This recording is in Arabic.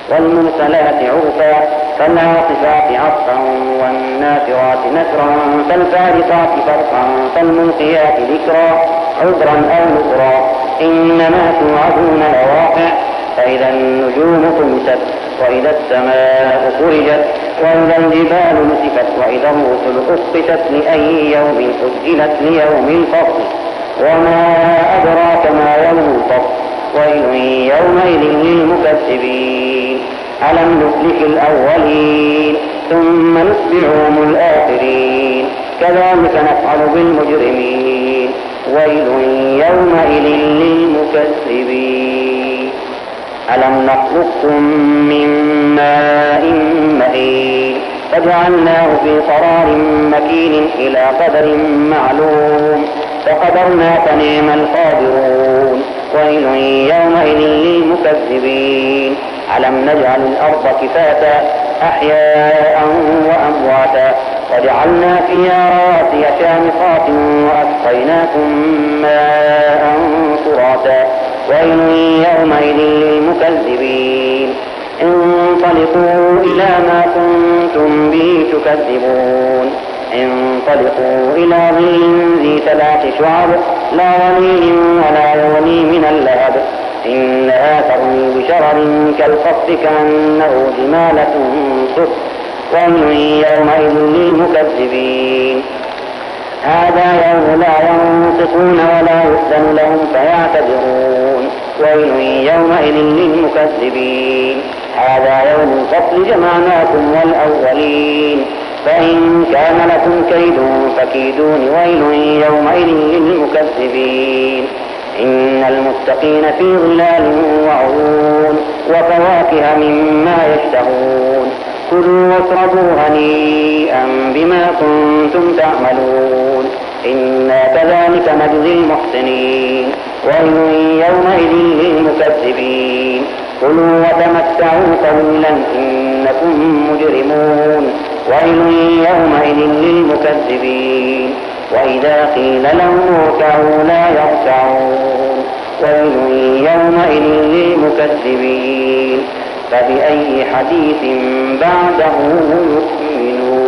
والمرسلات عرفا فالعاصفات عصفا والناشرات نشرا فالفارقات فرقا فالملقيات ذكرا عذرا أو نذرا إنما توعدون لواقع فإذا النجوم طمست وإذا السماء فرجت وإذا الجبال نسفت وإذا الرسل أقتت لأي يوم أجلت ليوم الفصل وما أدراك ما يوم الفصل ويل يومئذ للمكذبين ألم نهلك الأولين ثم نتبعهم الآخرين كذلك نفعل بالمجرمين ويل يومئذ للمكذبين ألم نخلقكم من ماء مهين فجعلناه في قرار مكين إلى قدر معلوم فقدرنا فنعم القادرون ويل يومئذ للمكذبين ألم نجعل الأرض كفاتا أحياء وأمواتا وجعلنا فيها رواسي شامخات وأسقيناكم ماء فراتا ويل يومئذ للمكذبين انطلقوا إلى ما كنتم به تكذبون انطلقوا إلى ظل ذي 3 شعب لا ظليل ولا يغني من اللهب إنها ترمي بشرر كالقصر كأنه جمالة صفر ويل يومئذ للمكذبين هذا يوم لا ينطقون ولا يؤذن لهم فيعتذرون ويل يومئذ للمكذبين هذا يوم الفصل جمعناكم والأولين فإن كان لكم كيد فكيدون ويل يومئذ للمكذبين إن المتقين في ظلال وعيون وفواكه مما يشتهون كلوا واشربوا هنيئا بما كنتم تعملون إنا كذلك نجزي المحسنين ويل يومئذ للمكذبين كلوا وتمتعوا قليلا إنكم مجرمون ويل يومئذ للمكذبين وإذا قيل لهم اركعوا لا يركعون ويل يومئذ للمكذبين فبأي حديث بعده يؤمنون.